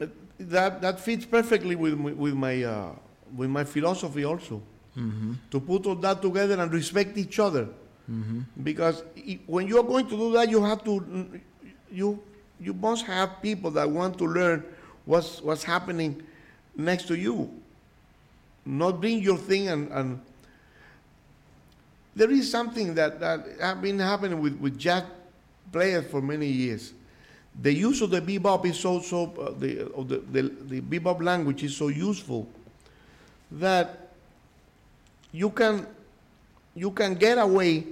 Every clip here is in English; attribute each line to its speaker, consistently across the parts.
Speaker 1: that fits perfectly with my philosophy also. To put all that together and respect each other, because when you are going to do that, you have to you must have people that want to learn what's happening next to you. Not bring your thing and there is something that have been happening with jazz players for many years. The use of the bebop is the bebop language is so useful that you can get away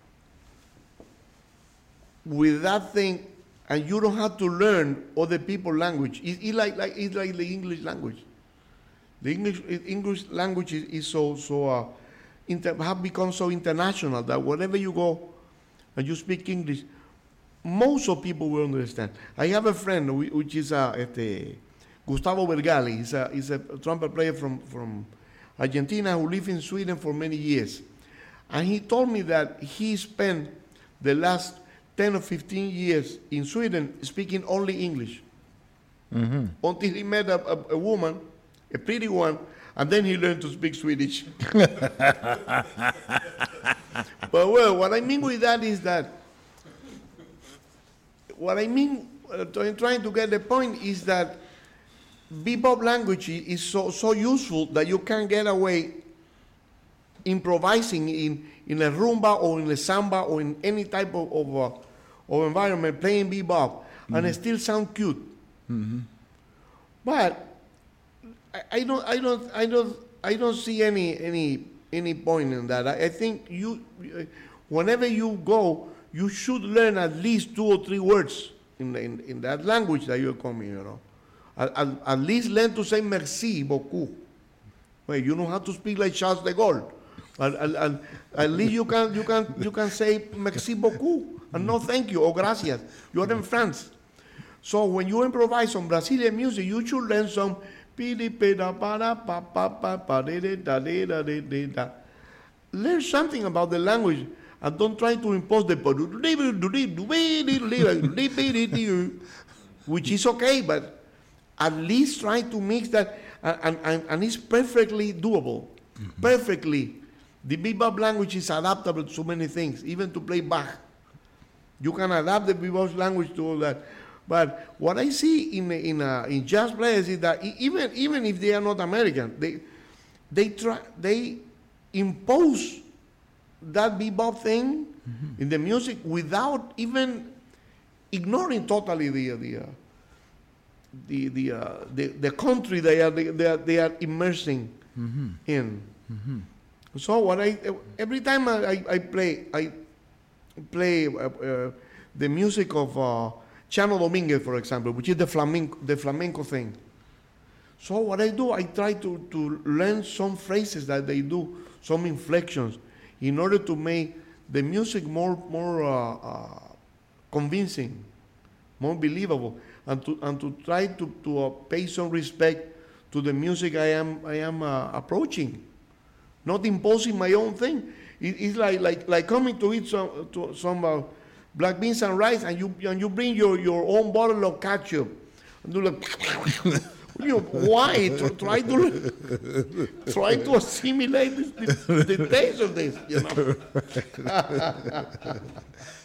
Speaker 1: with that thing, and you don't have to learn other people's language. It's like the English language. The English language is have become so international that wherever you go and you speak English, most of people will understand. I have a friend which is Gustavo Vergali. He's a trumpet player from Argentina who lived in Sweden for many years. And he told me that he spent the last 10 or 15 years in Sweden speaking only English. Until he met a woman, a pretty one, and then he learned to speak Swedish. But well, what I mean with that is that, what I mean, trying to get the point is that bebop language is so useful that you can get away improvising in a rumba or in a samba or in any type of environment, playing bebop, and it still sound cute. But I don't see any point in that. I think whenever you go, you should learn at least 2 or 3 words in that language that you're coming, you know. At least learn to say merci beaucoup. Well, you know how to speak like Charles de Gaulle. At least you can say merci beaucoup and no thank you or gracias. You are in France. So when you improvise on Brazilian music, you should learn some learn something about the language and don't try to impose the which is okay, but at least try to mix that, and it's perfectly doable. Perfectly. The bebop language is adaptable to so many things, even to play Bach. You can adapt the bebop language to all that. But what I see in jazz players is that even if they are not American, they impose that bebop thing in the music without even ignoring totally the country they are immersing in. So every time I play the music of Chano Dominguez, for example, which is the flamenco thing. So what I do, I try to learn some phrases that they do, some inflections, in order to make the music more convincing, more believable, and to try to pay some respect to the music I am approaching, not imposing my own thing. It's like coming to eat some black beans and rice, and you bring your own bottle of ketchup, and do like, why? Try to assimilate the taste of this, you know.